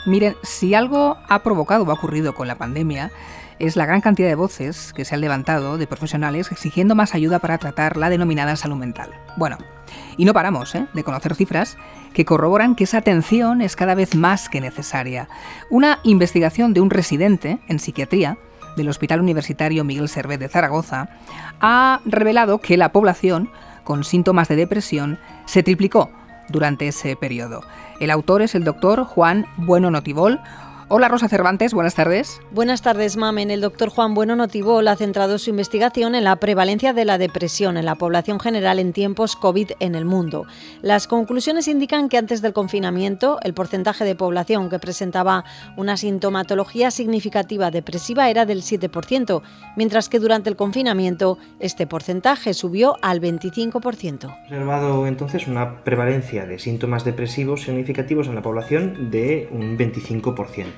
Miren, si algo ha provocado o ha ocurrido con la pandemia, es la gran cantidad de voces que se han levantado de profesionales exigiendo más ayuda para tratar la denominada salud mental. Bueno, y no paramos de conocer cifras que corroboran que esa atención es cada vez más que necesaria. Una investigación de un residente en psiquiatría del Hospital Universitario Miguel Servet de Zaragoza ha revelado que la población con síntomas de depresión se triplicó durante ese periodo. El autor es el doctor Juan Bueno Notibol. Hola Rosa Cervantes, buenas tardes. Buenas tardes, Mamen. El doctor Juan Bueno Notibol ha centrado su investigación en la prevalencia de la depresión en la población general en tiempos COVID en el mundo. Las conclusiones indican que antes del confinamiento el porcentaje de población que presentaba una sintomatología significativa depresiva era del 7%, mientras que durante el confinamiento este porcentaje subió al 25%. Observado entonces una prevalencia de síntomas depresivos significativos en la población de un 25%.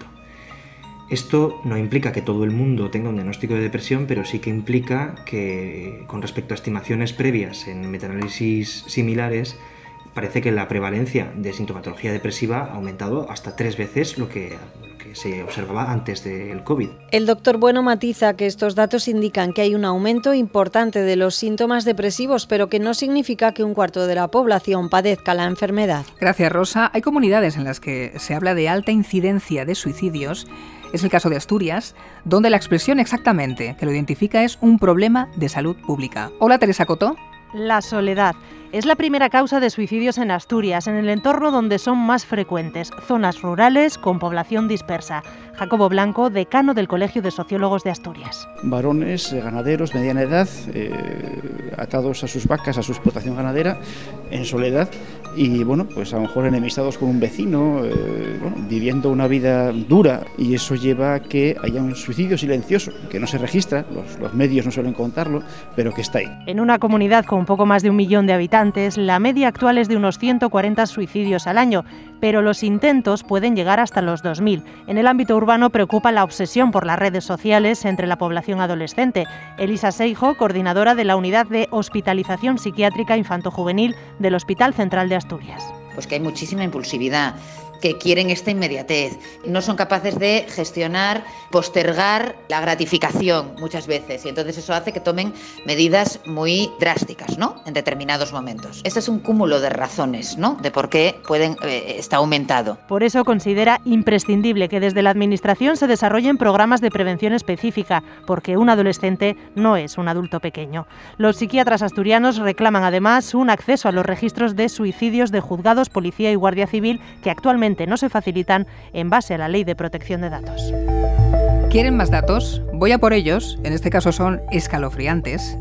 Esto no implica que todo el mundo tenga un diagnóstico de depresión, pero sí que implica que, con respecto a estimaciones previas en metaanálisis similares, parece que la prevalencia de sintomatología depresiva ha aumentado hasta 3 veces lo que se observaba antes del COVID. El doctor Bueno matiza que estos datos indican que hay un aumento importante de los síntomas depresivos, pero que no significa que un cuarto de la población padezca la enfermedad. Gracias, Rosa. Hay comunidades en las que se habla de alta incidencia de suicidios. Es el caso de Asturias, donde la expresión exactamente que lo identifica es un problema de salud pública. Hola, Teresa Coto. La soledad es la primera causa de suicidios en Asturias, en el entorno donde son más frecuentes, zonas rurales con población dispersa. Jacobo Blanco, decano del Colegio de Sociólogos de Asturias. Varones, ganaderos, mediana edad, atados a sus vacas, a su explotación ganadera, en soledad y, pues a lo mejor enemistados con un vecino, viviendo una vida dura, y eso lleva a que haya un suicidio silencioso, que no se registra, los medios no suelen contarlo, pero que está ahí. En una comunidad con poco más de 1 millón de habitantes, la media actual es de unos 140 suicidios al año, pero los intentos pueden llegar hasta los 2.000. En el ámbito urbano preocupa la obsesión por las redes sociales entre la población adolescente. Elisa Seijo, coordinadora de la Unidad de Hospitalización Psiquiátrica Infantojuvenil del Hospital Central de Asturias. Pues que hay muchísima impulsividad, que quieren esta inmediatez, no son capaces de gestionar, postergar la gratificación muchas veces, y entonces eso hace que tomen medidas muy drásticas, ¿no?, en determinados momentos. Este es un cúmulo de razones, ¿no?, de por qué está aumentado. Por eso considera imprescindible que desde la Administración se desarrollen programas de prevención específica, porque un adolescente no es un adulto pequeño. Los psiquiatras asturianos reclaman además un acceso a los registros de suicidios de juzgados, policía y guardia civil, que actualmente no se facilitan en base a la Ley de Protección de Datos. ¿Quieren más datos? Voy a por ellos. En este caso son escalofriantes.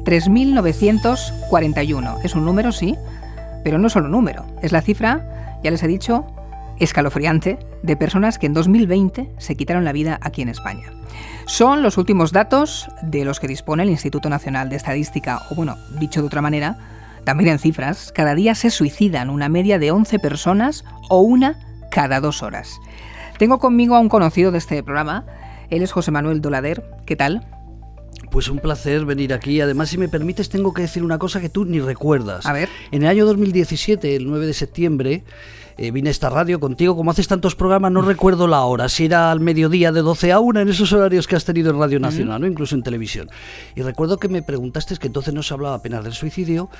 3.941. Es un número, sí, pero no solo un número. Es la cifra, ya les he dicho, escalofriante, de personas que en 2020 se quitaron la vida aquí en España. Son los últimos datos de los que dispone el Instituto Nacional de Estadística, o dicho de otra manera, también en cifras, cada día se suicidan una media de 11 personas o una cada 2 horas. Tengo conmigo a un conocido de este programa. Él es José Manuel Dolader. ¿Qué tal? Pues un placer venir aquí. Además, si me permites, tengo que decir una cosa que tú ni recuerdas. A ver. En el año 2017, el 9 de septiembre, vine a esta radio contigo. Como haces tantos programas, no recuerdo la hora, si era al mediodía de 12 a 1, en esos horarios que has tenido en Radio Nacional, ¿no?, incluso en televisión. Y recuerdo que me preguntaste, que entonces no se hablaba apenas del suicidio,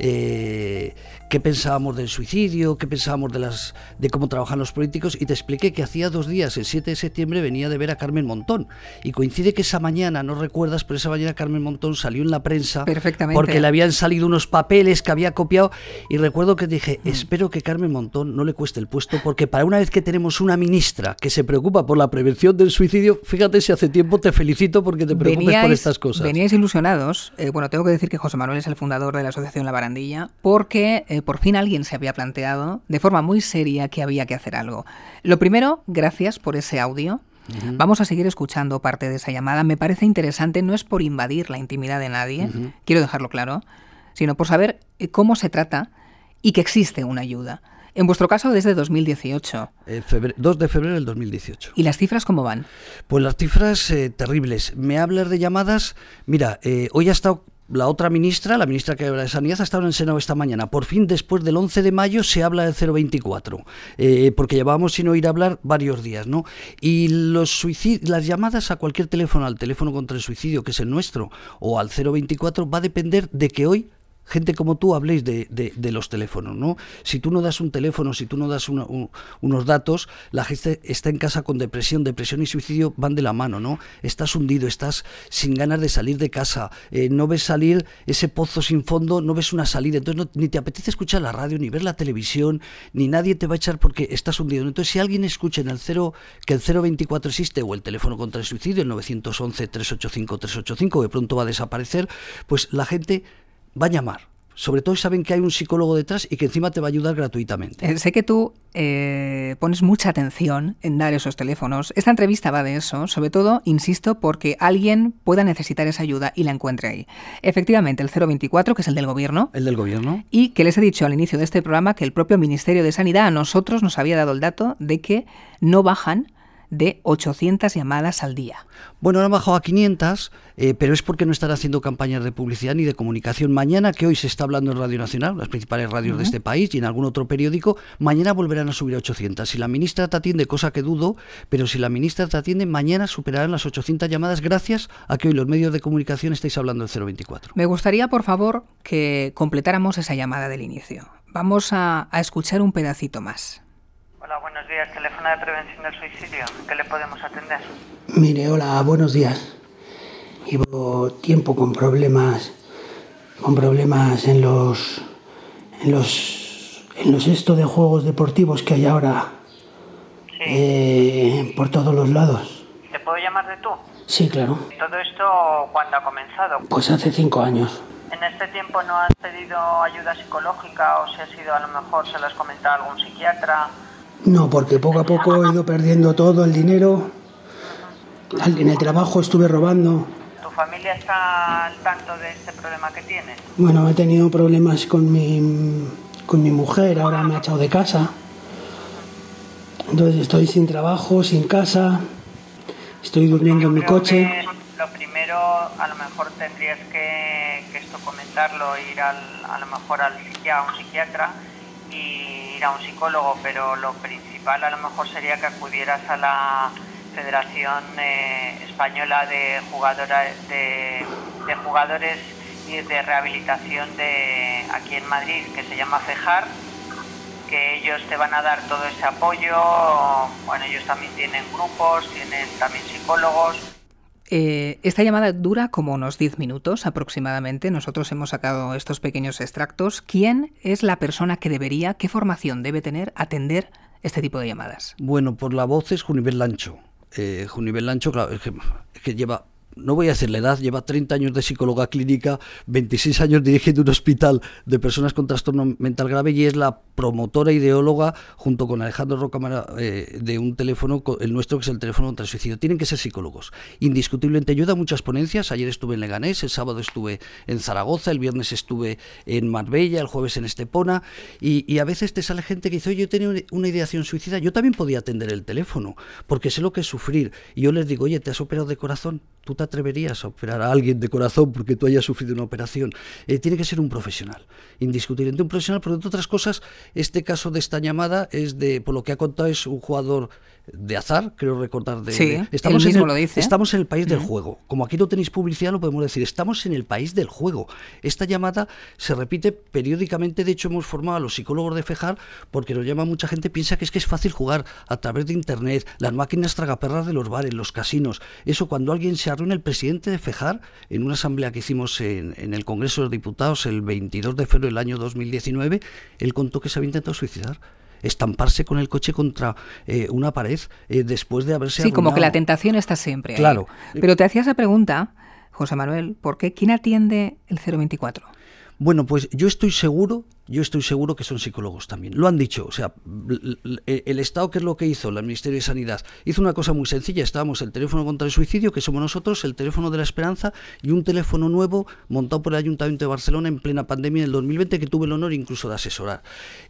qué pensábamos del suicidio, qué pensábamos de cómo trabajan los políticos, y te expliqué que hacía 2 días, el 7 de septiembre, venía de ver a Carmen Montón. Y coincide que esa mañana, no recuerdas, pero esa mañana Carmen Montón salió en la prensa porque le habían salido unos papeles que había copiado, y recuerdo que dije, espero que Carmen Montón no le cueste el puesto, porque para una vez que tenemos una ministra que se preocupa por la prevención del suicidio, fíjate si hace tiempo, te felicito porque te preocupes por estas cosas. Veníais ilusionados. Tengo que decir que José Manuel es el fundador de la Asociación La Barandilla, porque por fin alguien se había planteado de forma muy seria que había que hacer algo. Lo primero, gracias por ese audio. Uh-huh. Vamos a seguir escuchando parte de esa llamada. Me parece interesante, no es por invadir la intimidad de nadie, quiero dejarlo claro, sino por saber cómo se trata y que existe una ayuda. En vuestro caso, desde 2018. 2 de febrero del 2018. ¿Y las cifras cómo van? Pues las cifras terribles. ¿Me hablas de llamadas? Mira, hoy ha estado la otra ministra, la ministra que habla de Sanidad, ha estado en el Senado esta mañana. Por fin, después del 11 de mayo, se habla del 024, porque llevábamos sin oír hablar varios días, ¿no? Y las llamadas a cualquier teléfono, al teléfono contra el suicidio, que es el nuestro, o al 024, va a depender de que hoy gente como tú habléis de los teléfonos, ¿no? Si tú no das un teléfono, si tú no das unos datos, la gente está en casa con depresión y suicidio van de la mano, ¿no? Estás hundido, estás sin ganas de salir de casa, no ves salir ese pozo sin fondo, no ves una salida, entonces ni te apetece escuchar la radio, ni ver la televisión, ni nadie te va a echar porque estás hundido. Entonces, si alguien escucha que el 024 existe, o el teléfono contra el suicidio, el 911-385-385, que pronto va a desaparecer, pues la gente va a llamar. Sobre todo saben que hay un psicólogo detrás y que encima te va a ayudar gratuitamente. Sé que tú pones mucha atención en dar esos teléfonos. Esta entrevista va de eso, sobre todo, insisto, porque alguien pueda necesitar esa ayuda y la encuentre ahí. Efectivamente, el 024, que es el del Gobierno. El del Gobierno. Y que les he dicho al inicio de este programa que el propio Ministerio de Sanidad a nosotros nos había dado el dato de que no bajan de 800 llamadas al día. Bueno, han bajado a 500, pero es porque no están haciendo campañas de publicidad ni de comunicación. Mañana, que hoy se está hablando en Radio Nacional, las principales radios de este país y en algún otro periódico, mañana volverán a subir a 800. Si la ministra te atiende, cosa que dudo, pero si la ministra te atiende, mañana superarán las 800 llamadas gracias a que hoy los medios de comunicación estáis hablando del 024. Me gustaría, por favor, que completáramos esa llamada del inicio. Vamos a escuchar un pedacito más. Hola, buenos días. Teléfono de prevención del suicidio. ¿En qué le podemos atender? Mire, hola, buenos días. Llevo tiempo con problemas en los esto de juegos deportivos que hay ahora. Sí. Por todos los lados. ¿Te puedo llamar de tú? Sí, claro. ¿Todo esto cuándo ha comenzado? Pues hace 5 años. ¿En este tiempo no has pedido ayuda psicológica o si ha sido, a lo mejor se lo has comentado a algún psiquiatra? No, porque poco a poco he ido perdiendo todo el dinero. En el trabajo estuve robando. ¿Tu familia está al tanto de este problema que tienes? Bueno, he tenido problemas con mi mujer, ahora me ha echado de casa. Entonces estoy sin trabajo, sin casa, estoy durmiendo en mi coche. Lo primero, a lo mejor tendrías que esto comentarlo, ir a lo mejor a un psiquiatra y ir a un psicólogo, pero lo principal a lo mejor sería que acudieras a la Federación Española de Jugadores y de Rehabilitación de aquí en Madrid, que se llama FEJAR, que ellos te van a dar todo ese apoyo. Bueno, ellos también tienen grupos, tienen también psicólogos. Esta llamada dura como unos 10 minutos aproximadamente. Nosotros hemos sacado estos pequeños extractos. ¿Quién es la persona que debería, qué formación debe tener, atender este tipo de llamadas? Bueno, por la voz es Junivel Lancho. Junivel Lancho, claro, es que lleva... No voy a decir la edad, lleva 30 años de psicóloga clínica, 26 años dirigiendo un hospital de personas con trastorno mental grave y es la promotora ideóloga, junto con Alejandro Rocamora, de un teléfono, el nuestro, que es el teléfono contra el suicidio. Tienen que ser psicólogos. Indiscutiblemente ayuda a muchas ponencias. Ayer estuve en Leganés, el sábado estuve en Zaragoza, el viernes estuve en Marbella, el jueves en Estepona, y a veces te sale gente que dice, oye, yo tenía una ideación suicida, yo también podía atender el teléfono, porque sé lo que es sufrir. Y yo les digo, oye, ¿te has operado de corazón? ¿Tú te atreverías a operar a alguien de corazón porque tú hayas sufrido una operación? Tiene que ser un profesional, indiscutiblemente un profesional, porque entre otras cosas, este caso de esta llamada es por lo que ha contado, es un jugador de azar, creo recordar. Estamos lo dice. Estamos en el país del juego. Como aquí no tenéis publicidad, lo podemos decir. Estamos en el país del juego. Esta llamada se repite periódicamente. De hecho, hemos formado a los psicólogos de FEJAR porque nos llama mucha gente, piensa que es fácil jugar a través de internet, las máquinas tragaperras de los bares, los casinos. Eso, cuando alguien se reúne, el presidente de FEJAR, en una asamblea que hicimos en el Congreso de los Diputados el 22 de febrero del año 2019, él contó que se había intentado suicidar, estamparse con el coche contra una pared después de haberse arruinado. Como que la tentación está siempre ahí. Claro. Pero te hacía esa pregunta, José Manuel, ¿por qué? ¿Quién atiende el 024? Bueno, pues yo estoy seguro que son psicólogos también. Lo han dicho, o sea, el Estado, ¿qué es lo que hizo? El Ministerio de Sanidad hizo una cosa muy sencilla. Estábamos el teléfono contra el suicidio, que somos nosotros, el teléfono de la esperanza y un teléfono nuevo montado por el Ayuntamiento de Barcelona en plena pandemia del 2020, que tuve el honor incluso de asesorar.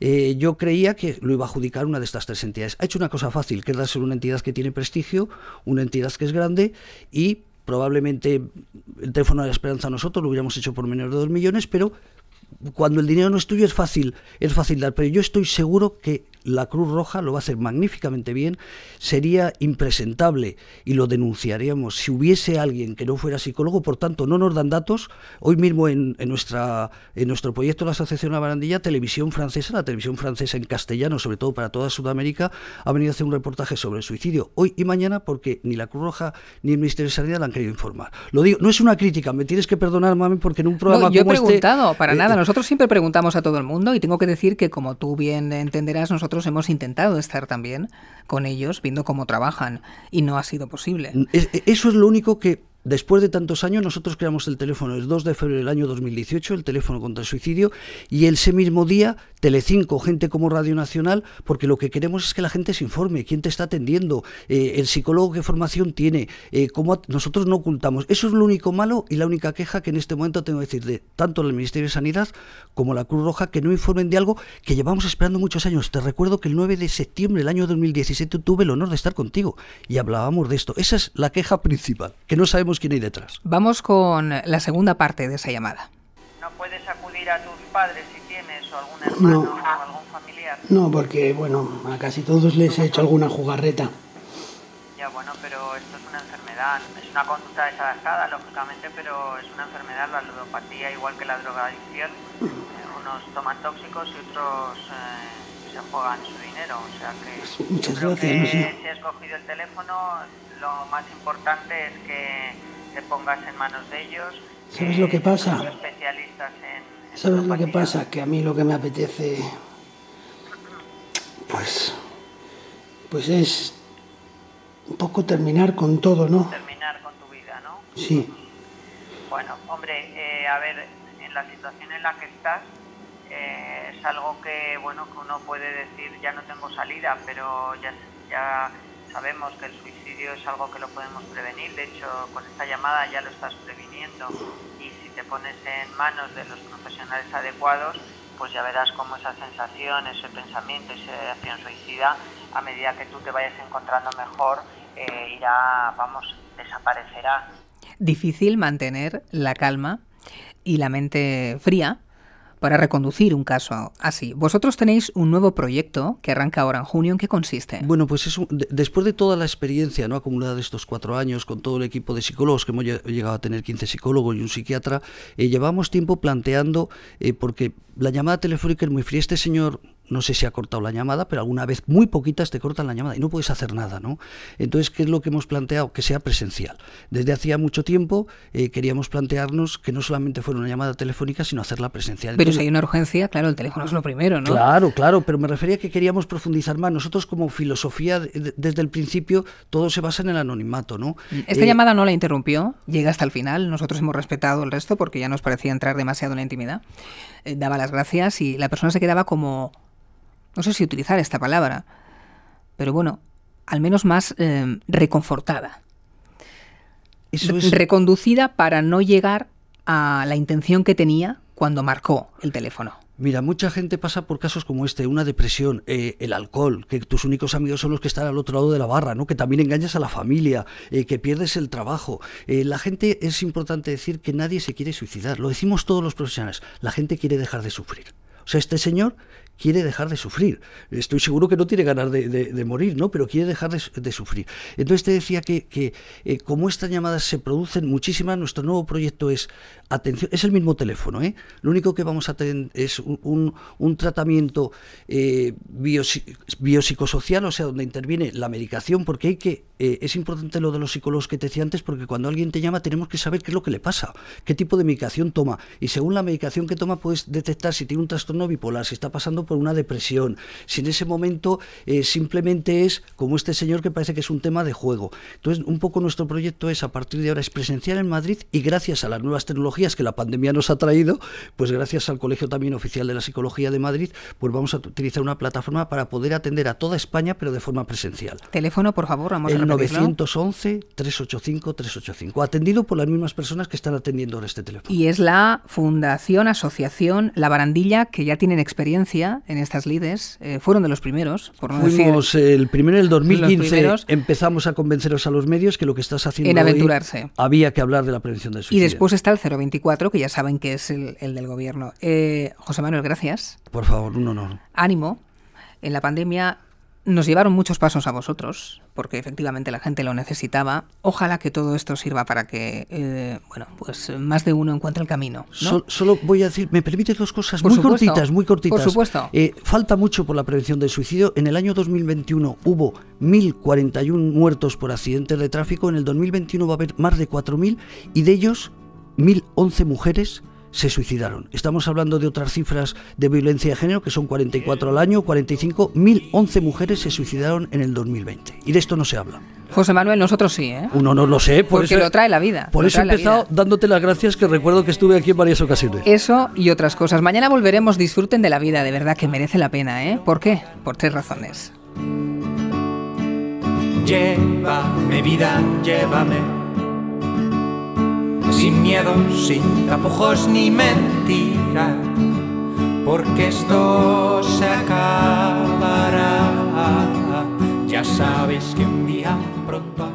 Yo creía que lo iba a adjudicar una de estas tres entidades. Ha hecho una cosa fácil, que es darse una entidad que tiene prestigio, una entidad que es grande y probablemente el teléfono de la esperanza nosotros lo hubiéramos hecho por menos de 2 millones, pero cuando el dinero no es tuyo es fácil dar, pero yo estoy seguro que la Cruz Roja lo va a hacer magníficamente bien. Sería impresentable y lo denunciaríamos si hubiese alguien que no fuera psicólogo. Por tanto, no nos dan datos. Hoy mismo en nuestro proyecto La Asociación La Barandilla, la televisión francesa en castellano, sobre todo para toda Sudamérica, ha venido a hacer un reportaje sobre el suicidio hoy y mañana, porque ni la Cruz Roja ni el Ministerio de Sanidad la han querido informar. Lo digo, no es una crítica, me tienes que perdonar, mami, porque en un programa como yo he preguntado, este, para nada. Nosotros siempre preguntamos a todo el mundo y tengo que decir que, como tú bien entenderás, nosotros hemos intentado estar también con ellos, viendo cómo trabajan, y no ha sido posible. Eso es lo único que, después de tantos años, nosotros creamos el teléfono el 2 de febrero del año 2018, el teléfono contra el suicidio, y ese mismo día Telecinco, gente como Radio Nacional, porque lo que queremos es que la gente se informe, quién te está atendiendo, el psicólogo qué formación tiene, nosotros no ocultamos. Eso es lo único malo y la única queja que en este momento tengo que decir de tanto el Ministerio de Sanidad como la Cruz Roja, que no informen de algo que llevamos esperando muchos años. Te recuerdo que el 9 de septiembre del año 2017 tuve el honor de estar contigo y hablábamos de esto. Esa es la queja principal, que no sabemos quién hay detrás. Vamos con la segunda parte de esa llamada. ¿No puedes acudir a tus padres si tienes, o algún hermano o algún familiar? No, porque, bueno, a casi todos les he hecho alguna jugarreta. Ya, bueno, pero esto es una enfermedad, es una conducta desadaptada, lógicamente, pero es una enfermedad, la ludopatía, igual que la drogadicción. Unos toman tóxicos y otros se juegan su dinero, o sea que... Muchas creo gracias, que no sé. si has cogido el teléfono, lo más importante es que te pongas en manos de ellos. ¿Sabes lo que pasa? Son especialistas en ¿Sabes lo que pasa? Que a mí lo que me apetece, pues es un poco terminar con todo, ¿no? Terminar con tu vida, ¿no? Sí. Bueno, hombre, a ver, en la situación en la que estás, es algo que, bueno, que uno puede decir, ya no tengo salida, pero ya sabemos que el suicidio es algo que lo podemos prevenir. De hecho, con esta llamada ya lo estás previniendo, y si te pones en manos de los profesionales adecuados, pues ya verás cómo esa sensación, ese pensamiento, esa acción suicida, a medida que tú te vayas encontrando mejor, desaparecerá. Difícil mantener la calma y la mente fría para reconducir un caso así. Vosotros tenéis un nuevo proyecto que arranca ahora en junio. ¿En qué consiste? Bueno, pues después de toda la experiencia, ¿no?, acumulada de estos 4 años, con todo el equipo de psicólogos, que hemos llegado a tener 15 psicólogos y un psiquiatra, llevamos tiempo planteando, porque la llamada telefónica es muy fría. Este señor, no sé si ha cortado la llamada, pero alguna vez, muy poquitas, te cortan la llamada y no puedes hacer nada, ¿no? Entonces, ¿qué es lo que hemos planteado? Que sea presencial. Desde hacía mucho tiempo queríamos plantearnos que no solamente fuera una llamada telefónica, sino hacerla presencial. Pero entonces, si hay una urgencia, claro, el teléfono es lo primero, ¿no? Claro, pero me refería a que queríamos profundizar más. Nosotros, como filosofía, desde el principio, todo se basa en el anonimato, ¿no? Esta llamada no la interrumpió, llega hasta el final. Nosotros hemos respetado el resto porque ya nos parecía entrar demasiado en la intimidad. Daba las gracias y la persona se quedaba como... No sé si utilizar esta palabra, pero bueno, al menos más reconfortada. Eso es... Reconducida para no llegar a la intención que tenía cuando marcó el teléfono. Mira, mucha gente pasa por casos como este, una depresión, el alcohol, que tus únicos amigos son los que están al otro lado de la barra, ¿no?, que también engañas a la familia, que pierdes el trabajo. La gente, es importante decir que nadie se quiere suicidar, lo decimos todos los profesionales, la gente quiere dejar de sufrir. O sea, este señor quiere dejar de sufrir. Estoy seguro que no tiene ganas de morir, ¿no?, pero quiere dejar de sufrir. Entonces te decía que como estas llamadas se producen muchísimas, nuestro nuevo proyecto es, atención, es el mismo teléfono, lo único que vamos a tener es un tratamiento biopsicosocial, o sea, donde interviene la medicación, porque es importante lo de los psicólogos que te decía antes, porque cuando alguien te llama tenemos que saber qué es lo que le pasa, qué tipo de medicación toma, y según la medicación que toma puedes detectar si tiene un trastorno bipolar, si está pasando por una depresión, si en ese momento simplemente es como este señor, que parece que es un tema de juego. Entonces, un poco nuestro proyecto es, a partir de ahora, es presencial en Madrid, y gracias a las nuevas tecnologías que la pandemia nos ha traído, pues gracias al Colegio también Oficial de la Psicología de Madrid, pues vamos a utilizar una plataforma para poder atender a toda España, pero de forma presencial. Teléfono, por favor, vamos a repetirlo. El 911-385-385, atendido por las mismas personas que están atendiendo ahora este teléfono. Y es la Fundación Asociación La Barandilla, que ya tienen experiencia España, en estas lides, fueron de los primeros, por no Fuimos decir... el primero en el 2015, empezamos a convenceros a los medios que lo que estás haciendo en aventurarse. Hoy, había que hablar de la prevención del suicidio. Y después está el 024, que ya saben que es el del gobierno. José Manuel, gracias. Por favor, un honor. Ánimo. En la pandemia nos llevaron muchos pasos a vosotros, porque efectivamente la gente lo necesitaba. Ojalá que todo esto sirva para que, pues más de uno encuentre el camino, ¿no? Solo voy a decir, ¿me permites dos cosas Por muy supuesto, cortitas, muy cortitas? Por supuesto. Falta mucho por la prevención del suicidio. En el año 2021 hubo 1.041 muertos por accidentes de tráfico. En el 2021 va a haber más de 4.000 y de ellos 1.011 mujeres se suicidaron. Estamos hablando de otras cifras de violencia de género, que son 44 al año, 45, 1.011 mujeres se suicidaron en el 2020. Y de esto no se habla. José Manuel, nosotros sí, ¿eh? Uno no lo sé. Porque lo trae la vida. Por eso he empezado dándote las gracias, que recuerdo que estuve aquí en varias ocasiones. Eso y otras cosas. Mañana volveremos. Disfruten de la vida, de verdad que merece la pena, ¿eh? ¿Por qué? Por 3 razones. Llévame, vida, llévame. Sin miedo, sin tapujos ni mentira, porque esto se acabará. Ya sabes que un día pronto